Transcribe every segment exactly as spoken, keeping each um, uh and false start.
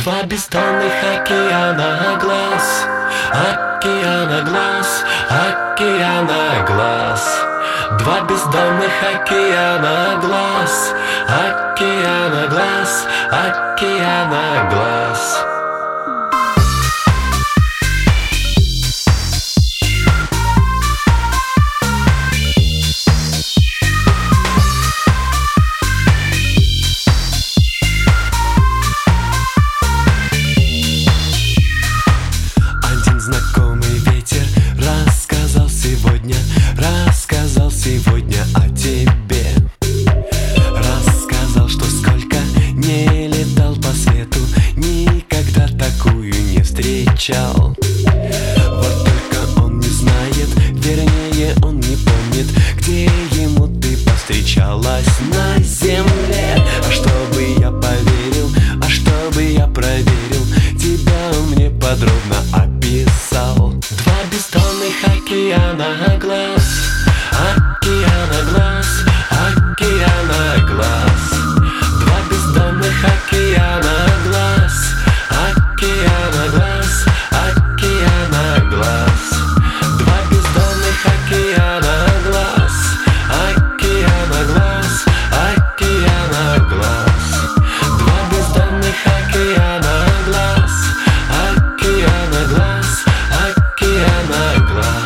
Два бездонных океана глаз, океана глаз, океана глаз. Два бездонных океана глаз, океана глаз, океана глаз. Знакомый ветер рассказал сегодня, рассказал сегодня о тебе. Рассказал, что сколько не летал по свету, никогда такую не встречал. Вот только он не знает, вернее он не помнит, где ему ты повстречалась на земле. А чтобы я поверил, а чтобы я проверил, тебя он мне подробно описал. Два бездонных океана глаз, океана глаз, океана глаз. Два бездонных океана глаз, океана глаз, океана глаз. Два бездонных океана глаз, океана глаз, океана глаз. Два бездонных океана глаз, океана глаз, океана глаз.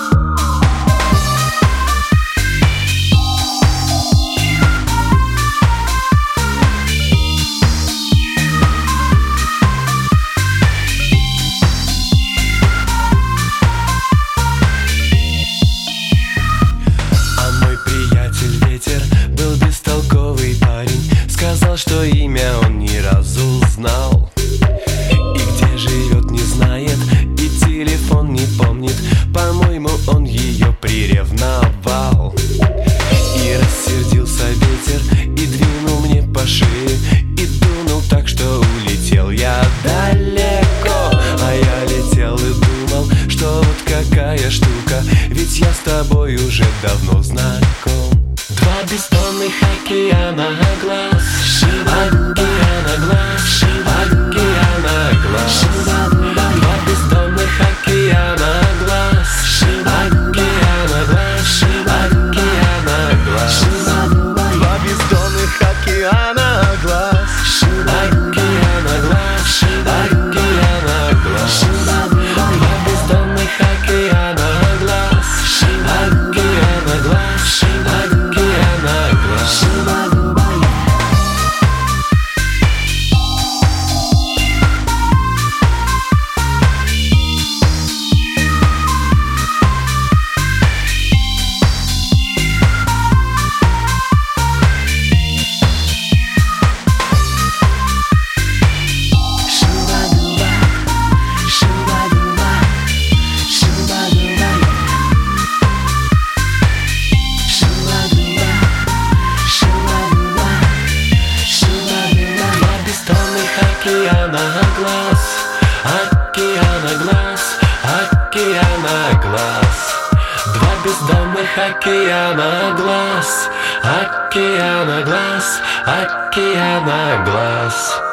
Сказал, что имя он ни разу знал, и где живет не знает, и телефон не помнит. По-моему, он ее приревновал. И рассердился ветер, и двинул мне по шее, и дунул так, что улетел я далеко. А я летел и думал, что вот какая штука, ведь я с тобой уже давно знаком. Два бездонных океана глаз, океана глаз, океана глаз. Два бездонных океана глаз, океана глаз, океана глаз. Два бездонных океана глаз, океана глаз, океана глаз. Два бездонных океана глаз, океана глаз, океана глаз. Океана глаз, океана глаз, океана глаз. Два бездонных океана глаз, океана глаз, океана глаз.